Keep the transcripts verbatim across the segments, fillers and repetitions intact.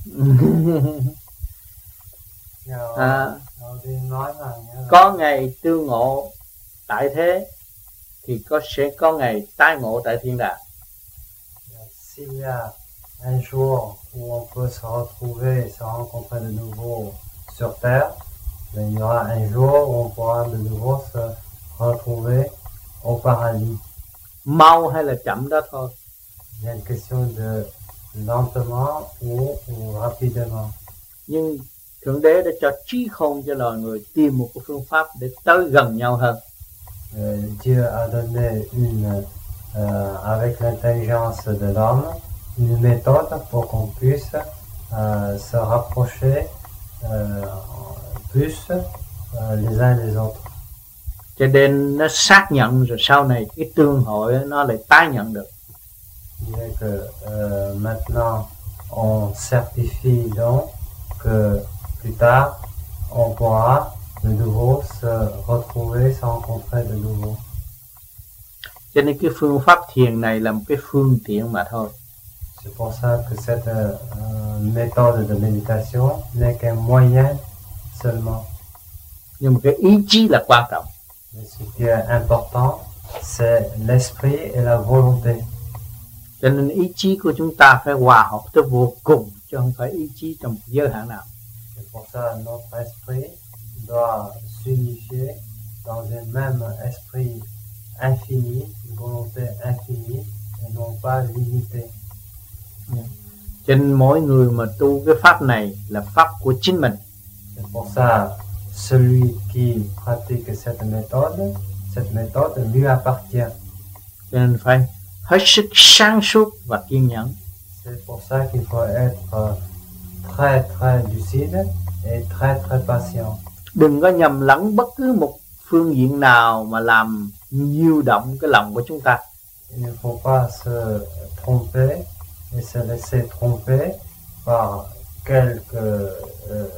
À, có ngày tương ngộ tại thế thì có sẽ có ngày tái ngộ tại thiên đàng. S'il y a un jour où on peut se retrouver, se rencontrer de nouveau sur terre, mais il y aura un jour où on pourra de nouveau se retrouver au paradis. Mau hay là chậm đó thôi. Il y a une question de lentement ou, ou rapidement. Nhưng Thượng Đế đã cho trí khôn cho loài người tìm một cái phương pháp để tới gần nhau hơn. Euh, Dieu a donné une, euh, avec l'intelligence de l'homme, une méthode pour qu'on puisse euh, se rapprocher euh, plus euh, les uns les autres. Cho nên nó xác nhận rồi sau này cái tương hội nó lại tái nhận được. Il est que euh, maintenant on certifie donc que plus tard on pourra de nouveau se retrouver, se rencontrer de nouveau. Cho nên cái phương pháp thiền này là một cái phương tiện mà thôi. C'est pour ça que cette euh, méthode de méditation n'est qu'un moyen seulement. Nhưng mà cái ý chí là quan trọng. Mais ce qui est important, c'est l'esprit et la volonté. Cho nên ý chí của chúng ta phải hòa hợp tới vô cùng, chứ không phải ý chí trong một giới hạn nào. C'est pour ça que notre esprit doit s'unifier dans un même esprit infini, une volonté infinie et non pas limitée. Yeah. Cho nên mỗi người mà tu cái pháp này là pháp của chính mình. C'est pour ça celui qui pratique cette méthode, cette méthode lui appartient. Cho nên phải hết sức sáng suốt và kiên nhẫn. C'est pour ça qu'il faut être très très lucide et très très patient. Đừng có nhầm lẫn bất cứ một phương diện nào mà làm nhiêu động cái lòng của chúng ta. Il ne faut pas se tromper et se laisser tromper par quelques euh,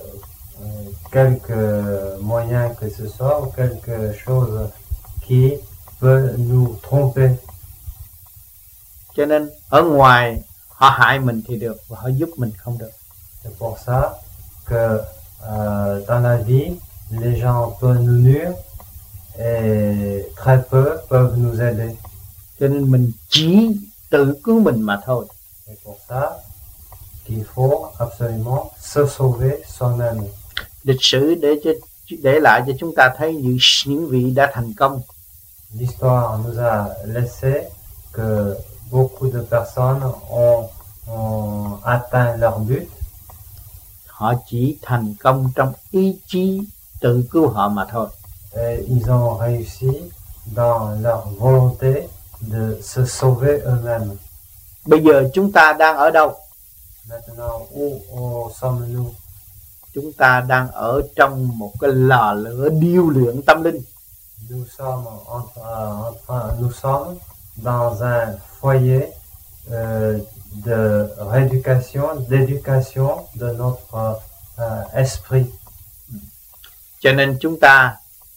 quelques moyens que ce soit ou quelque chose qui peut nous tromper. Cho nên ở ngoài họ hại mình thì được và họ giúp mình không được. C'est pour ça que euh, dans la vie, les gens peuvent nous nuire et très peu peuvent nous aider. Cho nên mình chỉ tự cứu mình mà thôi. C'est pour ça qu'il faut absolument se sauver soi-même. Lịch sử để cho để lại cho chúng ta thấy những những vị đã thành công. L'histoire nous a laissé que beaucoup de personnes ont, ont atteint leur but. Họ chỉ thành công trong ý chí tự cứu họ mà thôi. Et ils ont réussi dans leur volonté de se sauver eux-mêmes. Bây giờ chúng ta đang ở đâu? Maintenant, où, où sommes-nous? Chúng ta đang ở trong một cái lò lửa điêu luyện tâm linh. Nous sommes, en, en, en, nous sommes dans un foyer euh, de rééducation, d'éducation de notre euh, esprit. Cho nên chúng ta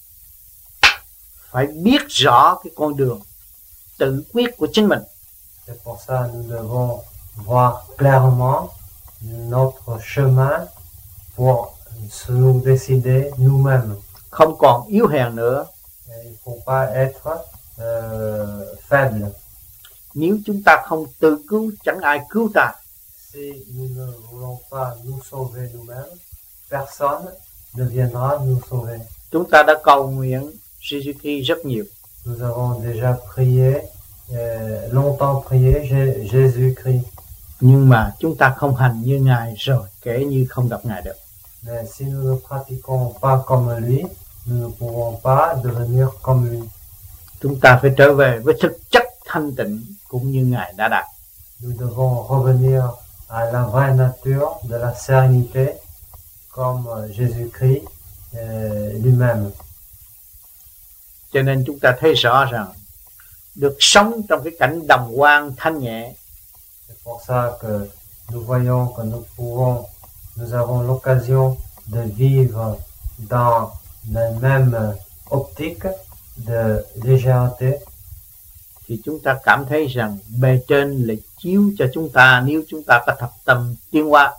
phải biết rõ cái con đường tự quyết của chính mình. C'est pour ça nous devons voir clairement notre chemin pour nous décider nous-mêmes. Không còn yếu hèn nữa. Et il faut pas être euh, faible. Nếu chúng ta không tự cứu, chẳng ai cứu ta. Si nous ne voulons pas nous sauver nous-mêmes, personne ne viendra nous sauver. Chúng ta đã cầu nguyện Jésus Christ rất nhiều. Nous avons déjà prié, euh, longtemps prié Jésus Christ. Nhưng mà chúng ta không hành như Ngài rồi, kể như không gặp Ngài được. Mais si nous ne pratiquons pas comme lui, nous ne pouvons pas devenir comme lui. Chúng ta phải trở về với thực chất thanh tịnh cũng như Ngài đã đạt. Nous devons revenir à la vraie nature de la sérénité comme Jésus-Christ euh, lui-même. Cho nên chúng ta thấy rõ rằng được sống trong cái cảnh đồng quang thanh nhẹ. C'est pour ça que nous voyons que nous pouvons, nous avons l'occasion de vivre dans la même optique de légèreté. Thì chúng ta cảm thấy rằng bề trên là chiếu cho chúng ta nếu chúng ta có thập tâm tiến hóa.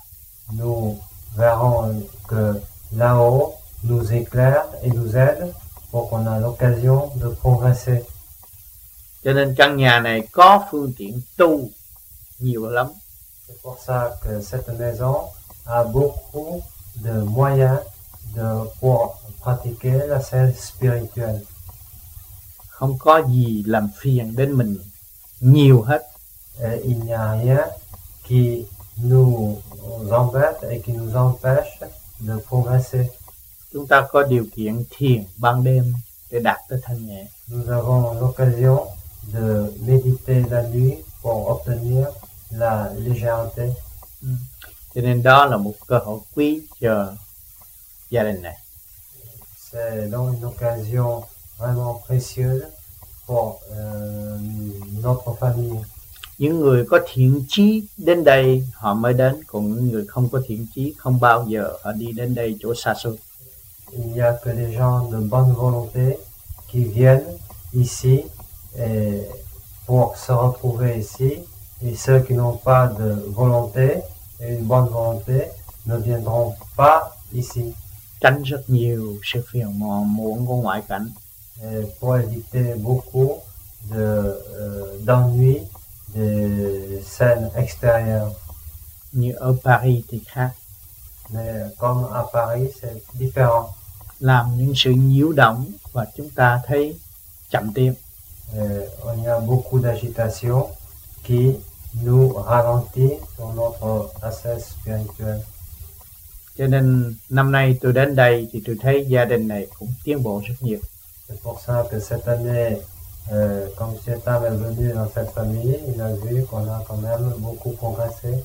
nous verrons que là-haut nous éclaire et nous aide pour qu'on ait l'occasion de progresser. Cho nên căn nhà này có phương tiện tu nhiều lắm. C'est pour ça que cette maison a beaucoup de moyens de, pour pratiquer la scène spirituelle. Không có gì làm phiền đến mình nhiều hết. Et il n'y a rien qui nous embête et qui nous empêche de progresser. Chúng ta có điều kiện thiền ban đêm để đạt tới thanh nhẹ. Nous avons l'occasion de méditer la nuit pour obtenir la légèreté. Ừ. Cho nên đó là một cơ hội quý cho gia đình này. C'est donc une occasion vraiment précieuse pour euh, notre famille. Những người có thiện chí đến đây họ mới đến, còn những người không có thiện chí không bao giờ họ đi đến đây chỗ xa xôi. Il n'y a que les gens de bonne volonté qui viennent ici et pour se retrouver ici, et ceux qui n'ont pas de volonté et une bonne volonté ne viendront pas ici. Tránh rất nhiều sự phiền muộn của ngoại cảnh. Et pour éviter beaucoup de euh, d'ennuis des scènes extérieures. Như ở Paris thì khác. Mais comme à Paris, c'est différent. Làm những sự nhiễu động và chúng ta thấy chậm tiến. Et il y a beaucoup d'agitation qui nous ralentit dans notre assise spirituelle. Cho nên năm nay tôi đến đây thì tôi thấy gia đình này cũng tiến bộ rất nhiều. C'est pour ça que cette année, euh, quand M. Tam est venu dans cette famille, il a vu qu'on a quand même beaucoup progressé.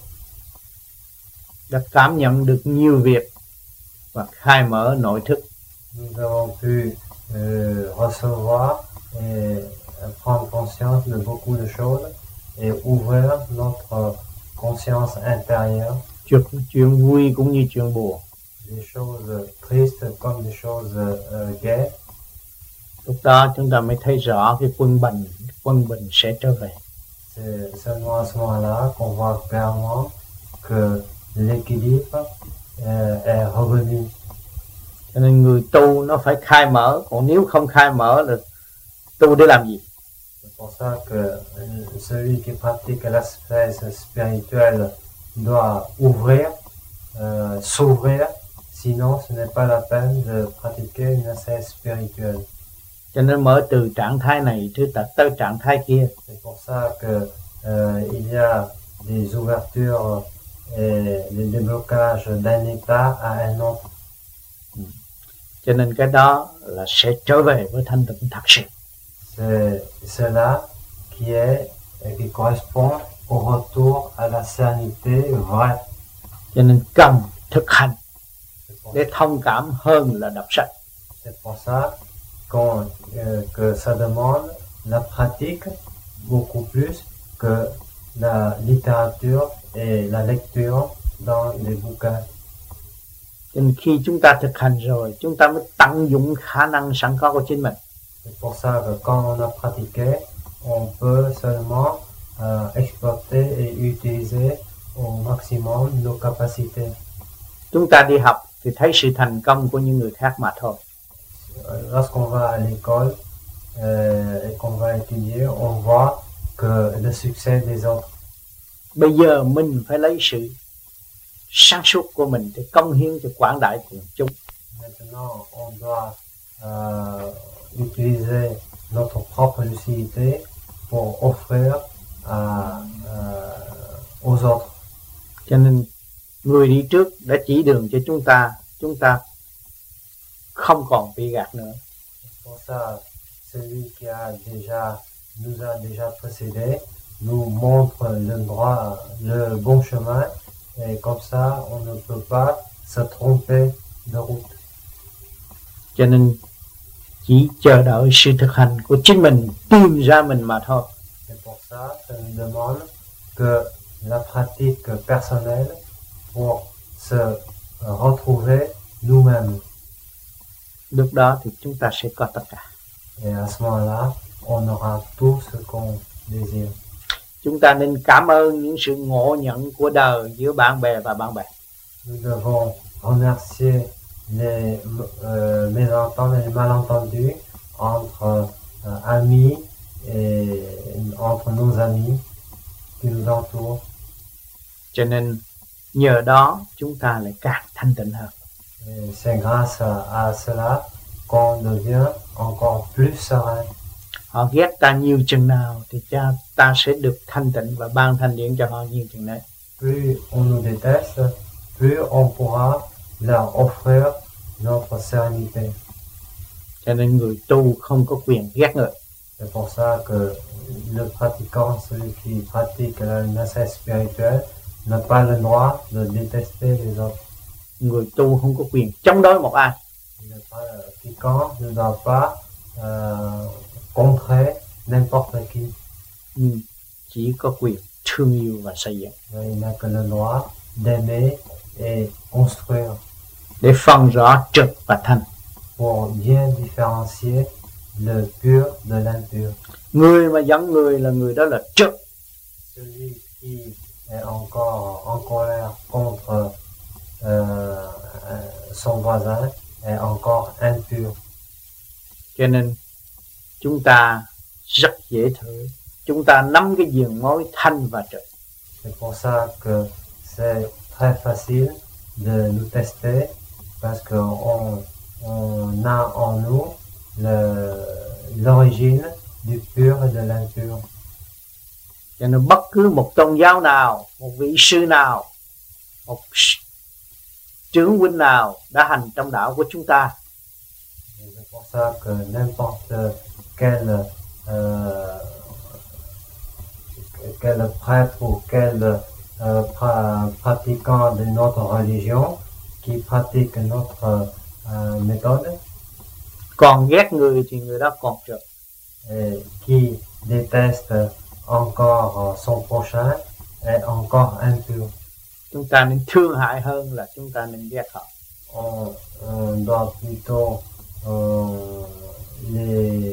Đã cảm nhận được nhiều việc và khai mở nội thức. Nous avons pu euh, recevoir et prendre conscience de beaucoup de choses et ouvrir notre conscience intérieure. Chuyện, chuyện vui cũng như chuyện buồn. Des choses tristes comme des choses uh, gaies. Lúc đó chúng ta mới thấy rõ cái quân bình, quân bình sẽ trở về. C'est seulement à ce moment-là qu'on voit clairement que l'équilibre uh, est revenu. Cho nên người tu nó phải khai mở, còn nếu không khai mở là tu để làm gì? C'est pour ça que celui qui pratique l'aspect spirituel doit ouvrir, euh, s'ouvrir, sinon ce n'est pas la peine de pratiquer une ascèse spirituelle. Cho nên mở từ trạng thái này tới trạng thái kia. C'est pour ça que euh, il y a des ouvertures et des déblocages d'un état à un autre. Cho nên cái đó là sẽ trở về với thanh tịnh thật sự. C'est cela qui est qui correspond au retour à la sérénité vraie. Cho nên cần thực hành để thông cảm hơn là đọc sách. C'est pour ça qu'on, euh, que ça demande la pratique beaucoup plus que la littérature et la lecture dans les bouquins. Cho nên khi chúng ta thực hành rồi, chúng ta mới tận dụng khả năng sẵn có của chính mình. C'est pour ça que quand on a pratiqué, on peut seulement euh, exploiter et utiliser au maximum nos capacités. Chúng ta đi học thì thấy sự thành công của những người khác mà thôi. Lorsqu'on va à l'école euh, et qu'on va étudier, on voit que le succès des autres. Bây giờ mình phải lấy sự sáng suốt của mình để cống hiến cho quảng đại quần chúng. Maintenant, on doit euh, utiliser notre propre lucidité pour offrir à, euh, aux autres. Cho nên người đi trước đã chỉ đường cho chúng ta, chúng ta không còn bị gạt nữa. Pour ça, celui qui a déjà nous a déjà précédé nous montre le droit, le bon chemin, et comme ça, on ne peut pas se tromper de route. Cho nên chỉ chờ đợi sự thực hành của chính mình tìm ra mình mà thôi. C'est pour ça, ça nous demande que la pratique personnelle pour se retrouver nous-mêmes. Lúc đó thì chúng ta sẽ có tất cả. Et à ce moment-là, on aura tout ce qu'on désire. Chúng ta nên cảm ơn những sự ngộ nhận của đời giữa bạn bè và bạn bè. Nous devons remercier les euh, mésentendus et les malentendus entre euh, amis et entre nos amis qui nous entourent. Cho nên nhờ đó chúng ta lại càng thanh tịnh hơn. Et c'est grâce à, à cela qu'on devient encore plus serein. Họ ghét ta nhiều chừng nào thì cha ta sẽ được thanh tịnh và ban thanh điển cho họ nhiều chừng đấy. Plus on nous déteste, plus on pourra leur offrir notre sérénité. Cho nên người tu không có quyền ghét người. C'est pour ça que le pratiquant, celui qui pratique l'insight spirituel, n'a pas le droit de détester les autres. Người tu không có quyền chống đối một ai. Le pratiquant ne doit pas euh, contrer n'importe qui. Nhưng chỉ có quyền thương yêu và xây dựng. Il n'a que le droit d'aimer et construire. Để phân rõ trực và thanh. Pour bien différencier le pur de l'impur. Người mà giận người là người đó là trực. Celui qui est encore en colère contre euh, son voisin est encore impur. Cho nên chúng ta rất dễ thử. Chúng ta nắm cái giường mối thanh và trực. C'est pour ça que c'est très facile de nous tester parce que on, on a en nous l'origine du pur et de l'impur. Cho nên bất cứ một tôn giáo nào, một vị sư nào, một trưởng huynh nào đã hành trong đạo của chúng ta, c'est pour ça que n'importe quel euh, quel prêtre ou quel euh, pra, pratiquant de notre religion qui pratique notre euh, méthode, còn ghét người thì người đó còn trực. Et qui déteste encore son prochain est encore impur. Chúng ta nên thương hại hơn là chúng ta nên ghét họ. On, on doit plutôt euh, les,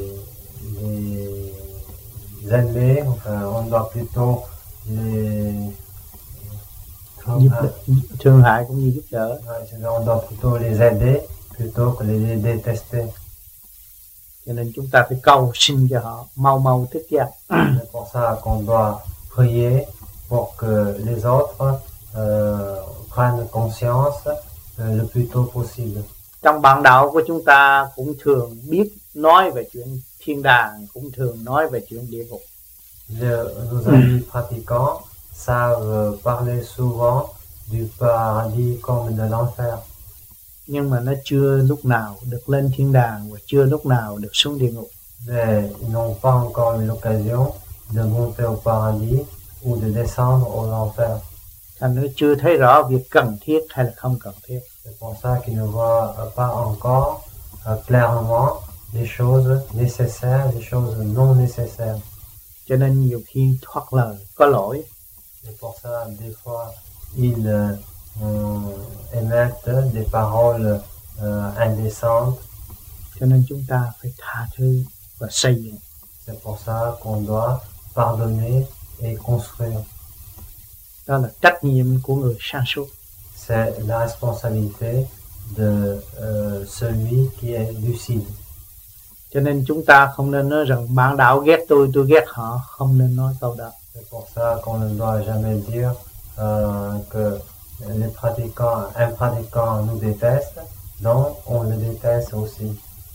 les aimer, enfin, on doit plutôt les Giúp đỡ, thương hại cũng như giúp đỡ. On doit plutôt les aider plutôt que les détester. Cho nên chúng ta phải cầu xin cho họ mau mau thức giác. C'est pour ça qu'on doit prier pour que les autres euh, prennent conscience euh, le plus tôt possible. Trong bạn đạo của chúng ta cũng thường biết nói về chuyện thiên đàng, cũng thường nói về chuyện địa ngục. Le, nos amis pratiquants savent parler souvent du paradis comme de l'enfer. Nhưng mà nó chưa lúc nào được lên thiên đàng và chưa lúc nào được xuống địa ngục. Mais ils n'ont pas encore eu l'occasion de monter au paradis ou de descendre aux enfers. Thành nó chưa thấy rõ việc cần thiết hay là không cần thiết. C'est pour ça qu'ils ne voient pas encore euh, clairement les choses nécessaires, les choses non nécessaires. Cho nên nhiều khi thoát lời có lỗi. C'est pour ça des fois ils euh, émettent des paroles euh, indécentes. Cho nên chúng ta phải tha thứ và xây dựng. C'est pour ça qu'on doit pardonner et construire. Đó là trách nhiệm của người sáng suốt. C'est la responsabilité de euh, celui qui est lucide. Cho nên chúng ta không nên nói rằng bạn đạo ghét tôi, tôi ghét họ. Không nên nói câu đó. C'est pour ça qu'on ne doit jamais dire euh, que les pratiquants, un pratiquant nous déteste, donc on le déteste aussi.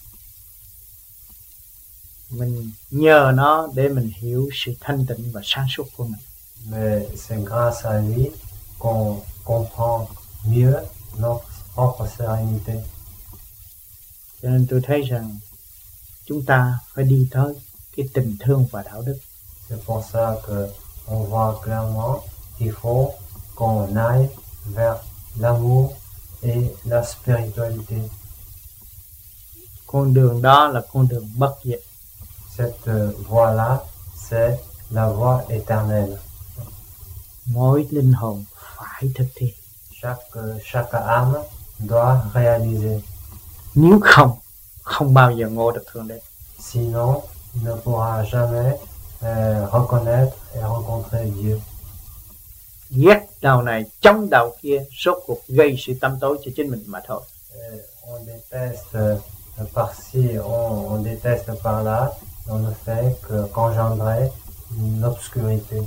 Mình nhờ nó để mình hiểu sự thanh tịnh và sáng suốt của mình. Mais c'est grâce à lui qu'on comprend mieux notre propre sérénité. Cho nên tôi thấy rằng chúng ta phải đi tới cái tình thương và đạo đức. C'est pour ça que on voit clairement qu'il faut qu'on aille vers l'amour et la spiritualité. Con đường đó là con đường bất diệt. Cette voie-là, c'est la voie éternelle. Mỗi linh hồn phải thực thi. Chaque, chaque âme doit réaliser. Nếu không, không bao giờ ngộ được Thượng Đế. Sinon, il ne pourra jamais euh, reconnaître et rencontrer Dieu. Ghét Đầu này chống đầu kia, rốt cuộc gây sự tâm tối cho chính mình mà thôi. Et on déteste par-ci, on, on déteste par-là, on ne fait que qu'engendrer une obscurité.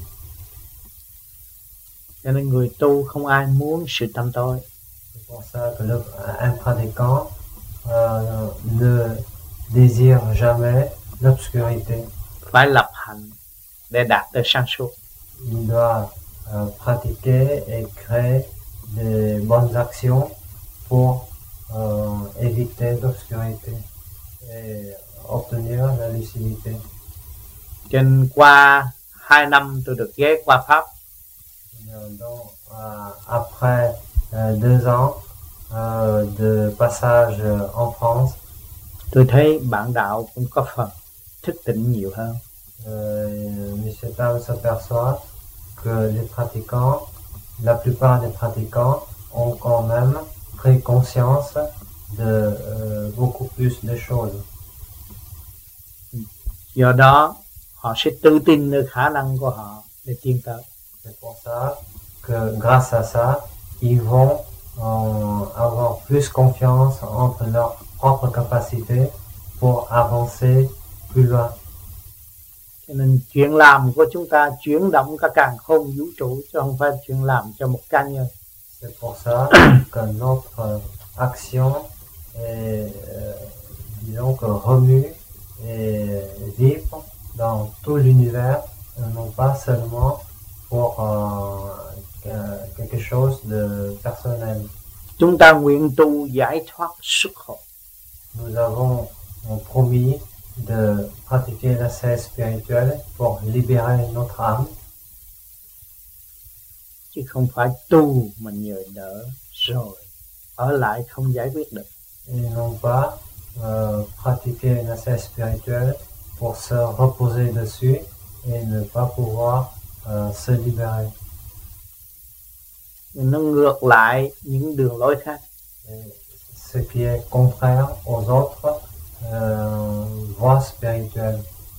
Cho nên người tu không ai muốn sự tâm tối. C'est pour ça que le, un pratiquant euh, ne désire jamais l'obscurité. Phải lập hạnh để đạt tới sáng suốt. Il doit euh, pratiquer et créer des bonnes actions pour euh, éviter l'obscurité et obtenir la lucidité. Trên qua hai năm tôi được ghé qua Pháp. Donc, euh, après euh, deux ans euh, de passage en France, tôi thấy bạn đạo cũng có phần thức tỉnh nhiều hơn. Euh, Monsieur Tam s'aperçoit que les pratiquants, la plupart des pratiquants ont quand même pris conscience de euh, beaucoup plus de choses. Do đó họ sẽ tự tin nơi khả năng của họ để tiến tới. C'est pour ça que grâce à ça, ils vont euh, avoir plus confiance entre leurs propres capacités pour avancer plus loin. Cho nên chuyện làm của chúng ta chuyển động cả càn khôn vũ trụ, chứ không phải chuyện làm cho một cá nhân. C'est pour ça que notre action est, euh, disons que remue et vibre dans tout l'univers, non pas seulement pour euh, quelque chose de personnel. Chúng ta nguyện tu giải thoát xuất hồn. Nous avons promis de pratiquer l'ascèse spirituelle pour libérer notre âme. Chứ không phải tu mà nhờ đỡ rồi ở lại không giải quyết được. Et non pas euh, pratiquer l'ascèse spirituelle pour se reposer dessus et ne pas pouvoir euh, se libérer. Nó ngược lại những đường lối khác. Et ce qui est contraire aux autres euh, voies spirituelles.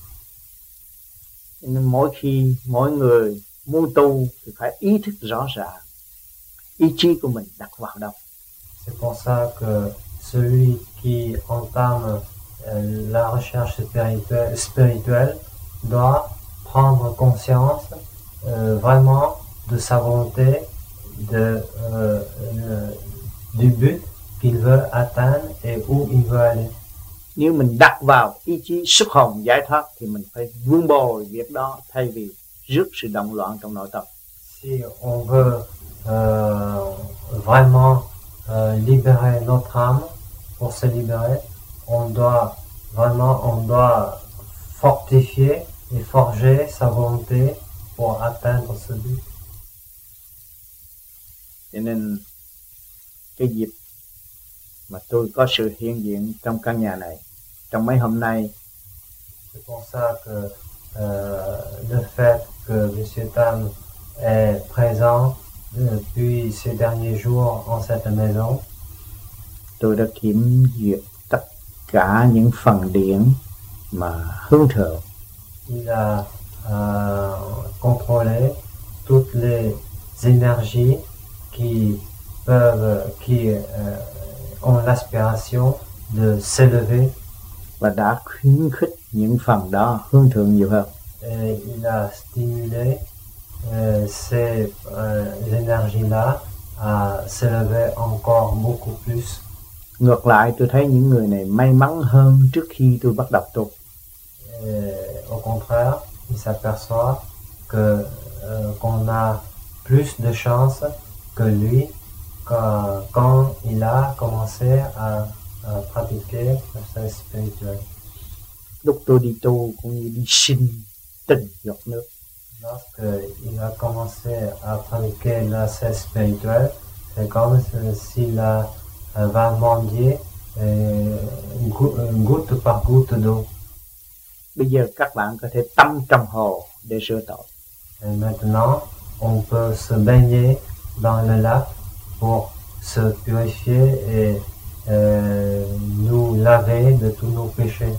Nên mỗi khi mỗi người muốn tu thì phải ý thức rõ ràng ý chí của mình đặt vào đâu. C'est pour ça que celui qui entame euh, la recherche spirituelle, spirituelle doit prendre conscience euh, vraiment de sa volonté, de, euh, euh, du but qu'il veut atteindre et où il veut aller. Nếu mình đặt vào ý chí xuất hồn giải thoát thì mình phải vun bồi việc đó thay vì rước sự động loạn trong nội tâm. Si on veut euh, vraiment euh, libérer notre âme, pour se libérer, on doit vraiment on doit fortifier et forger sa volonté pour atteindre ce but. Cho nên cái dịp mà tôi có sự hiện diện trong căn nhà này trong mấy hôm nay, c'est pour ça que euh, le fait que Monsieur Tam est présent depuis ces derniers jours en cette maison, tôi đã kiểm duyệt tất cả những phần điển mà hướng thượng. Il a euh, contrôlé toutes les énergies qui peuvent, qui euh, ont l'aspiration de s'élever, và đã khuyến khích những phần đó hướng thượng nhiều hơn. Et il a stimulé euh, ces euh, énergies-là à s'élever encore beaucoup plus. Ngược lại tôi thấy những người này may mắn hơn trước khi tôi bắt đầu tu. Et au contraire, il s'aperçoit que euh, qu'on a plus de chance que lui quand, quand il a commencé à, à pratiquer l'ascèse spirituelle. Lúc tôi đi tu cũng như đi xin từng giọt nước. Lorsque il a commencé à pratiquer l'ascèse spirituelle, c'est comme s'il a va mendier goutte par goutte d'eau. Bây giờ các bạn có thể tắm trong hồ để rửa tội. Et maintenant, on peut se baigner dans le lac pour se purifier et euh, nous laver de tous nos péchés.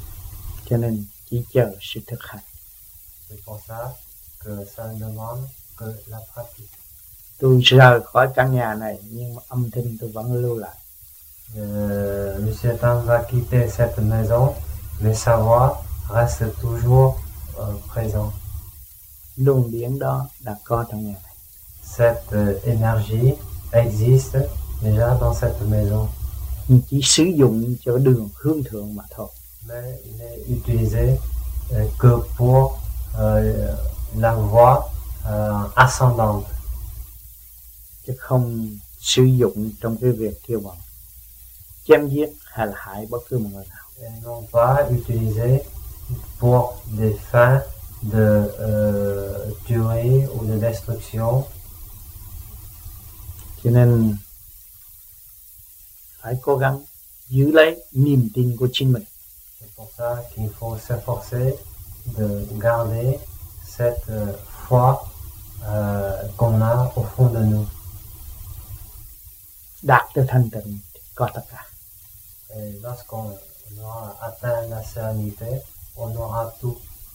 Cho nên chỉ chờ sự thực hành. C'est pour ça que ça demande que la pratique. Tôi rời khỏi căn nhà này nhưng mà âm thanh tôi vẫn lưu lại. Euh, Monsieur Tan va quitter cette maison, mais sa voix reste toujours euh, présente. Luồng điển đó đã có trong nhà này. Cette euh, énergie existe déjà dans cette maison. Nhưng chỉ sử dụng cho đường hướng thượng mà thôi. Mais il n'est utilisé euh, que pour euh, la voie euh, ascendante. Chứ không sử dụng trong cái việc kêu bằng chém giết hay là hại bất cứ một người nào. Et non pas utilisé pour des fins de euh, tuerie ou de destruction. Cho nên phải cố gắng giữ lấy niềm tin của chính mình. C'est pour ça qu'il faut s'efforcer de garder cette euh, foi euh, qu'on a au fond de nous. Đạt tới thanh tịnh thì có tất cả. Et lorsqu'on aura atteint la sérénité, on aura tout.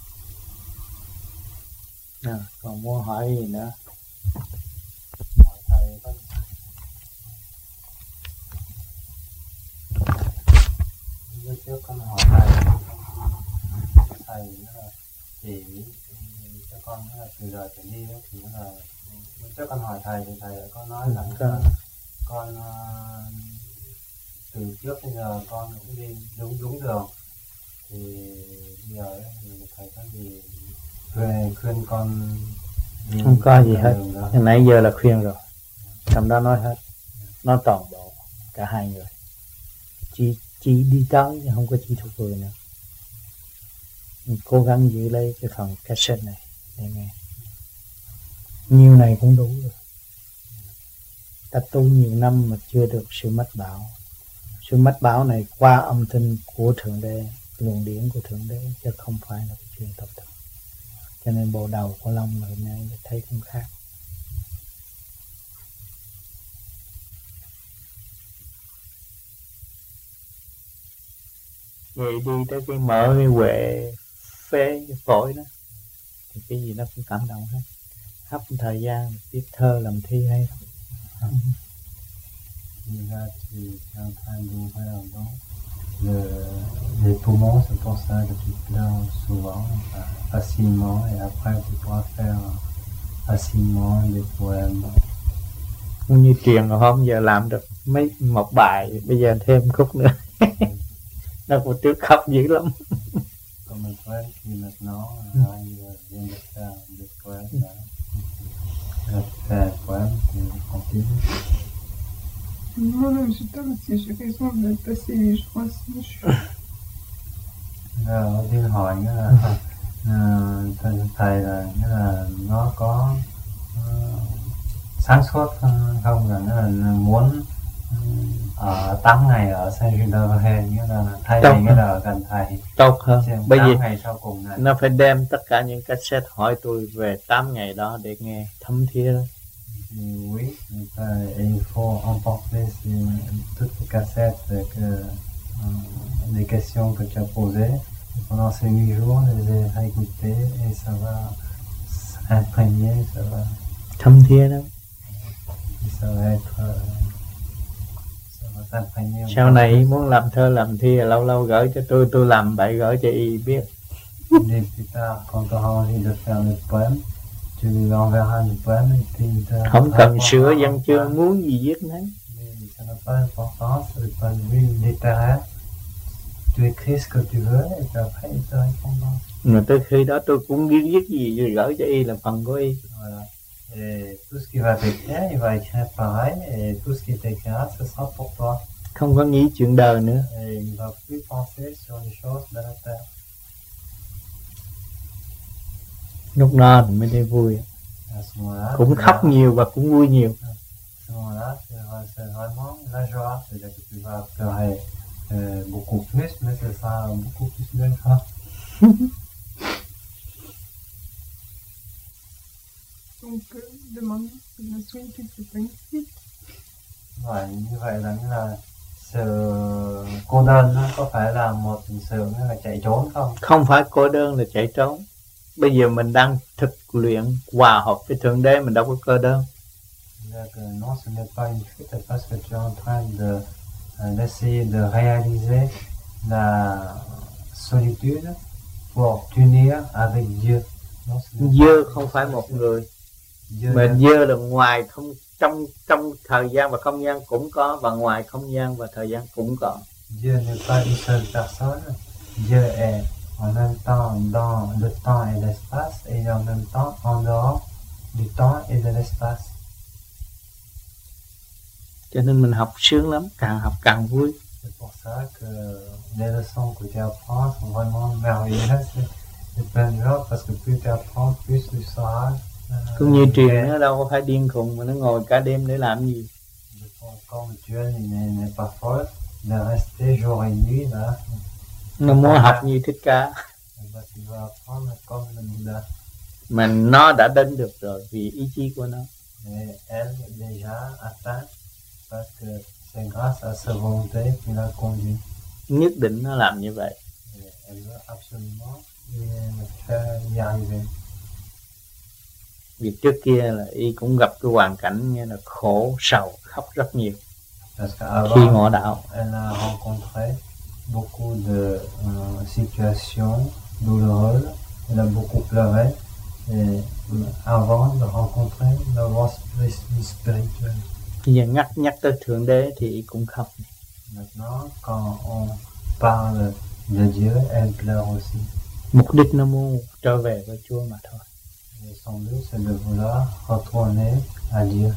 À, còn muốn hỏi gì nữa? Hỏi thầy có Lúc trước con hỏi thầy, thầy nó là chỉ cho con nó là từ giờ trở đi đó, thì nó là lúc trước con hỏi thầy thì thầy đã có nói rằng Con, con uh, từ trước bây giờ con cũng đi đúng đúng đường, thì bây giờ thì thầy có gì khuyên, khuyên con đi không có gì hết. đó. Nãy giờ là khuyên rồi. Trong đó nói hết. Nói toàn bộ cả hai người. Chỉ chỉ đi tới chứ không có chỉ thuộc người nữa. Mình cố gắng giữ lấy cái phần cassette này để nghe. Nhiều này cũng đủ rồi. Ta tu nhiều năm mà chưa được sự mách bảo. Sự mách bảo này qua âm thanh của Thượng Đế, luồng điển của Thượng Đế, chứ không phải là cái chuyện tập thực. Cho nên bộ đầu của Long ngày nay thấy cũng khác. Vậy đi tới cái mở cái huệ phế cái phổi đó thì cái gì nó cũng cảm động hết. Khắp thời gian viết thơ làm thi hay lắm. Et là, tu es en train d'ouvrir donc le, les poumons, c'est pour ça que tu pleures souvent, enfin, facilement, et après tu pourras faire facilement des poèmes. Cũng như truyền rồi hôm giờ làm được mấy một bài, bây giờ thêm khúc nữa. Nó cũng trước khóc dữ lắm. Comme un poème qui maintenant arrive, vient de faire des poèmes. Tu as fait un poème, tu continues. Moi, là, j'ai pas si j'ai raison de passer les jours assis. Je suis... Là Tiên hỏi nghĩa là uh, thầy, thầy là nghĩa là nó có uh, sáng suốt không, là nghĩa là muốn uh, ở tám ngày ở Saint-Gilles nghĩa là thay vì nghĩa là ở gần thầy tốt hơn. Bởi vì ngày sau cùng này nó phải đem tất cả những cassette hỏi tôi về tám ngày đó để nghe thấm thía đó. Oui, et il faut emporter toutes les cassettes avec euh, les questions que tu as posées. Pendant ces huit jours, les réécouter et ça va s'imprégner, ça va. Thấm thía đó. Ça va être, ça va s'imprégner. Sau này muốn làm thơ làm thi lâu lâu gửi cho tôi, tôi làm bậy gửi cho y biết. Et plus tard, quand tu auras envie de faire le poème, tu lui enverras le poème et puis il te không cần sửa văn chương, muốn gì viết nấy. Ça n'a pas d'importance, du point de vue littéraire. Tu écris ce que tu veux et puis après il te répondra. Mà tới khi đó tôi cũng biết viết gì rồi gửi cho y là phần của y. Voilà. Et tout ce qui va t'écrire, il va écrire pareil et tout ce qui t'écrira, ce sera pour toi. Không có nghĩ chuyện đời nữa. Et il ne va plus penser sur les choses de la terre. Lúc đó thì mới thấy vui. Cũng khóc nhiều và cũng vui nhiều. À ce moment-là, c'est vraiment la joie, c'est-à-dire que tu vas pleurer euh, beaucoup plus, mais ce sera beaucoup plus de joie. Donc, euh, demander si la solitude c'est pas une fuite. Vậy như vậy là như là sự cô đơn nó có phải là một sự như là chạy trốn không? Không phải cô đơn là chạy trốn. bây giờ mình đang thực luyện hòa hợp với Thượng Đế, mình đâu có cơ đơn. Non, ce n'est pas une fuite parce que tu es en train de, d'essayer de réaliser la solitude pour t'unir avec Dieu. Non, Dieu không phải một người, mà Dieu là ngoài không, trong trong thời gian và không gian cũng có, và ngoài không gian và thời gian cũng có. Dieu n'est pas une seule personne. Dieu est en même temps dans le temps et l'espace, et en même temps en dehors du temps et de l'espace. Cho nên mình học sướng lắm, càng học càng vui. C'est pour ça que les leçons que tu apprends sont vraiment merveilleuses et pleines de joie, parce que plus tu apprends, plus tu sauras. Cũng như truyền nó đâu có phải điên khùng mà nó ngồi cả đêm để làm gì. Comme Dieu n'est pas folle de rester jour et nuit là. Nó muốn học như Thích Ca. Mà nó đã đến được rồi vì ý chí của nó. Elle déjà atteint parce que c'est grâce à sa volonté qui l'a conduit. Nhất định nó làm như vậy. Elle veut absolument faire y arriver. Vì trước kia là y cũng gặp cái hoàn cảnh như là khổ sầu, khóc rất nhiều. Khi ngộ đạo. Elle a rencontré beaucoup de euh, situations douloureuses. Elle a beaucoup pleuré et avant de rencontrer la voie spirituelle. Bây giờ nhắc nhắc tới Thượng Đế thì y cũng khóc. Maintenant, quand on parle de Dieu, elle pleure aussi. Mục đích nó muốn trở về với Chúa mà thôi. Et son but c'est de vouloir retourner à Dieu.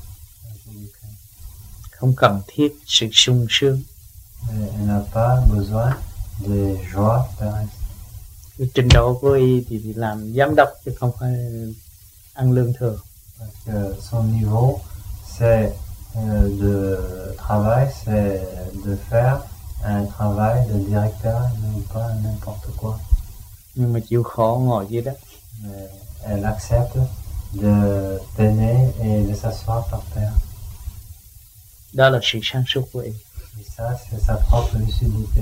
Không cần thiết sự sung sướng. Elle n'a pas besoin de joie terrestre. Cái trình độ của y thì, thì làm giám đốc chứ không phải ăn lương thường. Parce que son niveau c'est euh, de travail, c'est de faire un travail de directeur, non pas n'importe quoi. Nhưng mà chịu khổ ngồi dưới đất. Mais elle accepte de peiner et de s'asseoir par terre. Đó là sự sáng suốt của y. Et ça, c'est sa propre lucidité.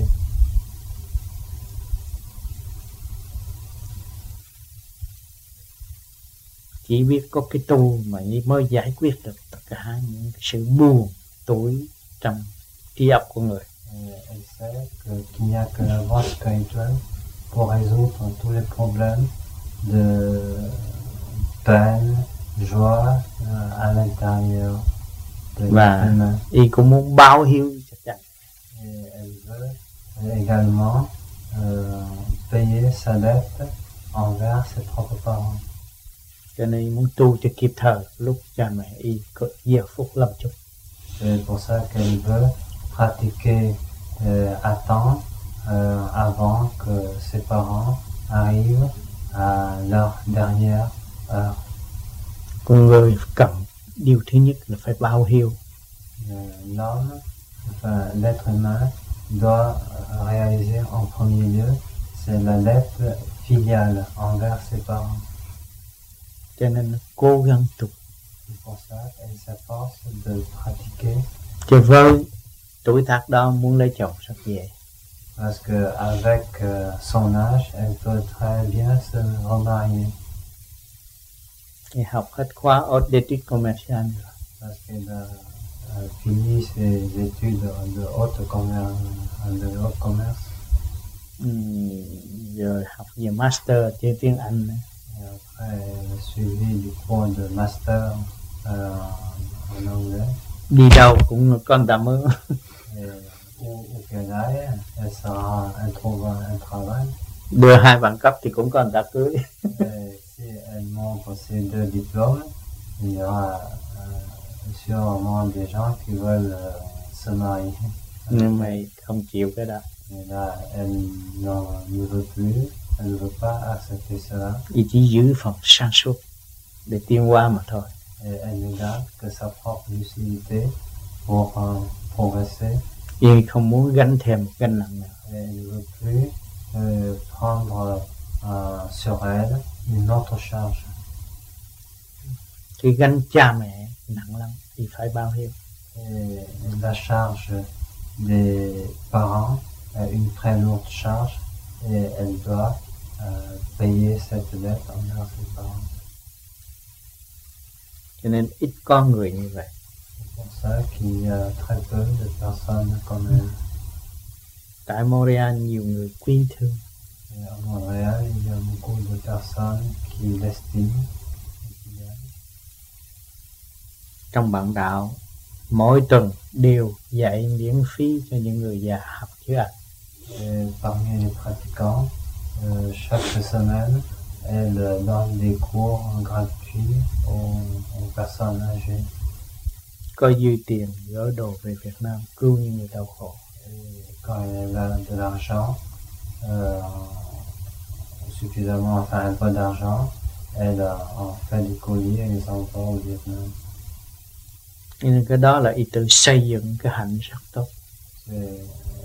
Chỉ biết có cái tu mà mới giải quyết được tất cả những cái sự buồn tối trong trí óc của người. Et elle sait que, qu'il n'y a que la voie spirituelle pour résoudre tous les problèmes de peine, joie euh, à l'intérieur de Và y cũng muốn báo hiếu cho cha. Et elle veut également euh, payer sa dette envers ses propres parents. Cho nên muốn tu cho kịp thời lúc cha mẹ y có giờ phút lâm chung. C'est pour ça qu'elle veut pratiquer euh, à temps euh, avant que ses parents arrivent à leur dernière heure. Con người cần điều thứ nhất là phải báo hiếu. L'homme, enfin l'être humain doit réaliser en premier lieu c'est la dette filiale envers ses parents. Cho nên cố gắng tu. C'est pour ça qu'elle s'efforce de pratiquer. Cho với tuổi tác đó muốn lấy chồng rất dễ. Parce que avec euh, son âge, elle peut très bien se remarier. Et học hết khóa haute d'études commerciales rồi. Parce qu'elle a euh, fini ses études de haute commerce, de haute commerce. Uhm, rồi học về master trên tiếng Anh nữa. Et après, elle a suivi du cours de master euh, en anglais. Đi đâu cũng có người ta mướn. Où, où qu'elle aille, elle sera, elle trouvera un travail. Đưa hai bằng cấp thì cũng có người ta cưới. Et si elle montre ses deux diplômes, il y aura euh, sûrement des gens qui veulent euh, se marier. Nhưng mà không chịu cái đó. Et là, elle ne veut plus, elle ne veut pas accepter cela. Y chỉ giữ phần sáng suốt để tiến hóa mà thôi. Et elle ne garde que sa propre lucidité pour euh, progresser. Y không muốn gánh thêm một gánh nặng nào. Et elle ne veut plus euh, prendre euh, sur elle une autre charge. Cái gánh cha mẹ nặng lắm thì phải báo hiếu. Et la charge des parents est une très lourde charge et elle doit euh, payer cette dette envers ses parents. Cho nên ít con người như vậy. C'est pour ça qu'il y a très peu de personnes comme elle. Tại Montréal nhiều người quý thương. Et à Montréal, il y a beaucoup de personnes qui l'estiment. Trong bạn đạo, mỗi tuần đều dạy miễn phí cho những người già học chữ Anh. Et parmi les pratiquants, euh, chaque semaine, elle donne des cours gratuits aux, aux personnes âgées. Có dư tiền gửi đồ về Việt Nam cứu những người đau khổ. Et quand elle a de l'argent, euh, suffisamment, enfin un peu d'argent, elle en fait des colis et les envoie au Vietnam. Nhưng cái đó là ý tự xây dựng cái hạnh rất tốt. C'est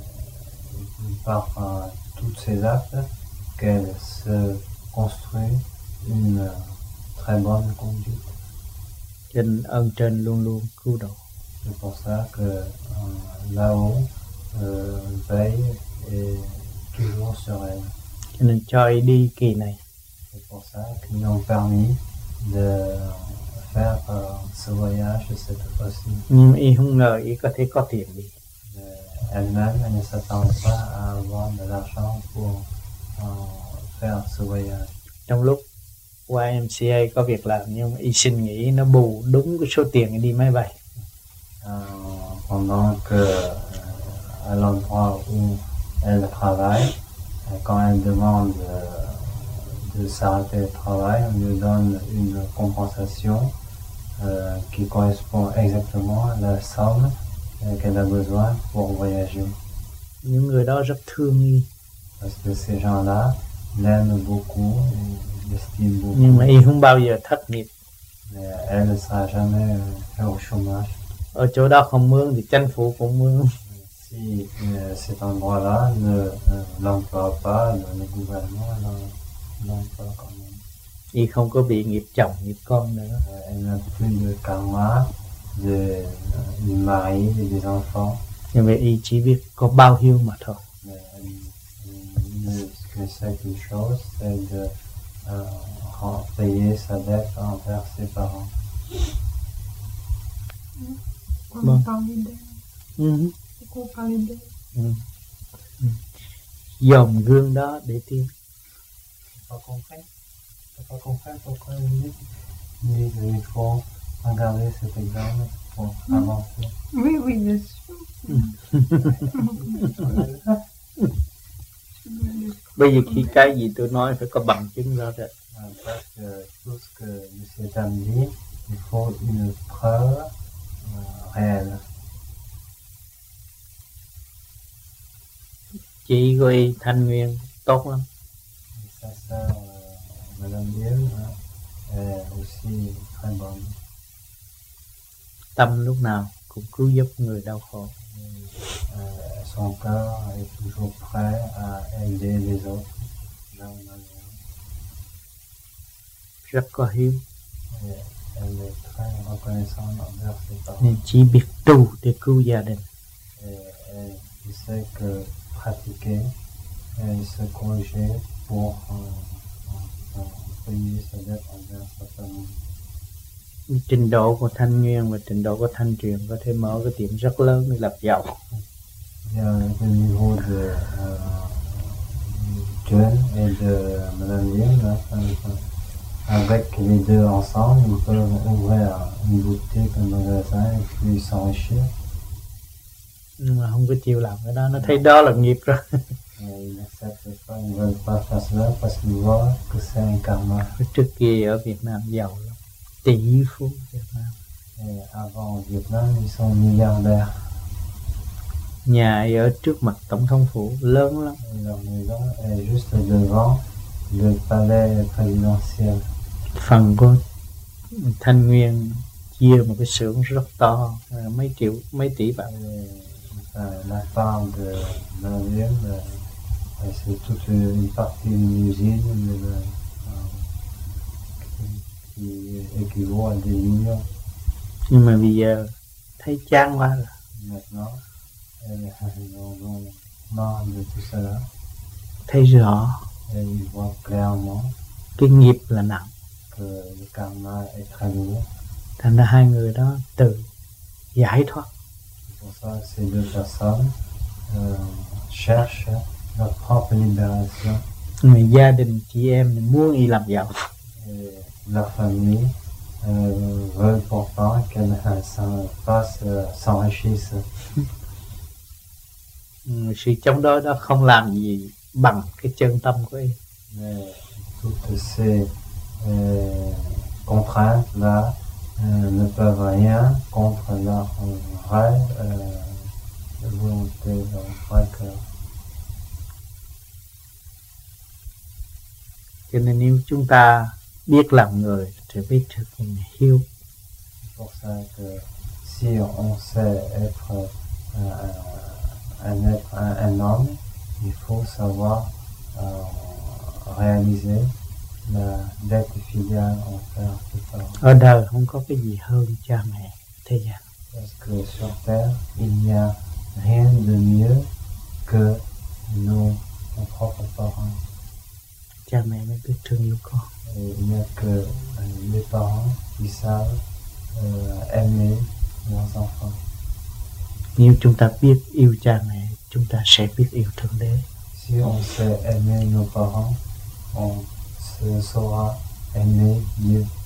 par uh, tous ces actes qu'elle se construit une très bonne conduite. Cho nên ơn trên luôn luôn cứu độ. C'est pour ça que uh, là-haut euh, veille et toujours sur elle. Cho nên cho ý đi kỳ này. C'est pour ça qu'ils nous ont permis de faire uh, ce voyage cette fois-ci. Nhưng ý không ngờ ý có thể có tiền đi. Elle-même, elle ne s'attend pas à avoir de l'argent pour uh, faire ce voyage. Trong lúc Y M C A có việc làm nhưng ý xin nghĩ nó bù đúng cái số tiền đi máy bay. Uh, pendant que uh, à l'endroit où elle travaille, quand elle demande uh, de s'arrêter de travail, on lui donne une compensation uh, qui correspond exactement à la somme qu'elle a besoin pour voyager. Những người đó rất thương y. Parce que ces gens-là l'aiment beaucoup et l'estiment beaucoup. Nhưng mà y không bao giờ thất nghiệp. Mais elle ne sera jamais fait au chômage. Ở chỗ đó không mướn thì chính phủ cũng mướn. Si euh, cet endroit-là ne euh, l'emploie pas, le, le gouvernement l'emploie quand même. Y không có bị nghiệp chồng, nghiệp con nữa. Euh, elle n'a plus de karma, de uh, mari et des enfants. Nhưng mà y chỉ biết có bao hiếu mà thôi. Mais elle, elle ne que sait qu'une chose, c'est de uh, payer sa dette envers ses parents. On bon. Parlait d'elle. Mm-hmm. On parlait d'elle. Mm. Mm. Dòm gương đó để tiến. Pas compris. Pas compris pourquoi il dit il faut regarder cet exemple pour mm. avancer. Oui, oui, bien sûr. Bây giờ khi cái gì tôi nói phải có bằng chứng rõ rệt. Parce que tout ce que M. Tam dit, il faut une preuve uh, réelle. Chị của y Thanh Nguyên tốt lắm. Sa sœur uh, Madame Biel est aussi très bonne. Tâm lúc nào cũng cứu giúp người đau khổ. Uh, son cœur est toujours prêt à aider les autres. Rất có hiếu. Et elle est très reconnaissante envers ses parents. Nên chỉ biết tu để cứu gia đình. Et elle sait que pratiquer et se corriger pour uh, payer sa dette envers sa famille. Trình độ của Thanh Nguyên và trình độ của Thanh Truyền có thể mở cái tiệm rất lớn để lập giàu. Il y a le niveau de uh, John et de Madame Yin, avec les deux ensemble, ils peuvent ouvrir une boutique, un magasin et puis s'enrichir. Nhưng mà không có chịu làm cái đó, nó thấy đó là nghiệp rồi. Ils n'acceptent pas, ils ne veulent pas faire cela parce qu'ils voient que c'est un karma. Trước kia ở Việt Nam giàu lắm, tỷ phú Việt Nam. Et avant au Vietnam, ils sont milliardaires. Nhà ở trước mặt tổng thống phủ lớn lắm. Et leur maison est juste devant le palais présidentiel. Phần của Thanh Nguyên chia một cái xưởng rất to, mấy triệu, mấy tỷ bạc. La part de Madame c'est toute une partie d'une usine euh, qui équivaut à des millions. Nhưng mà bây giờ thấy chán quá rồi. Maintenant, elle est marre de tout cela. Thấy rõ et ils voient clairement cái nghiệp là nặng, que le karma est très lourd. thành ra hai người đó tự giải thoát. Pour ça, ces deux personnes euh, cherchent leur propre libération. Người gia đình chị em thì muốn y làm giàu. Et leur famille euh, veut pourtant qu'elle s'en fasse, euh, s'enrichisse. Ừ, sự chống đối đó không làm gì bằng cái chân tâm của y. Mais toutes ces euh, contraintes-là euh, ne peuvent rien contre leur vraie euh, volonté, leur vrai cœur. Cho nên nếu chúng ta biết làm người thì biết thực hiện hiếu. C'est pour ça que si on sait être euh, un être, un, un homme, il faut savoir euh, réaliser la dette filiale envers ses parents. Ở đời không có cái gì hơn cha mẹ thế gian. Parce que sur terre, il n'y a rien de mieux que nos, nos propres parents. Cha mẹ mới biết thương yêu con. Et il n'y a que euh, les parents qui savent euh, aimer leurs enfants. Nếu chúng ta biết yêu cha mẹ, chúng ta sẽ biết yêu Thượng Đế. Si on sait aimer nos parents, on se saura aimer Dieu.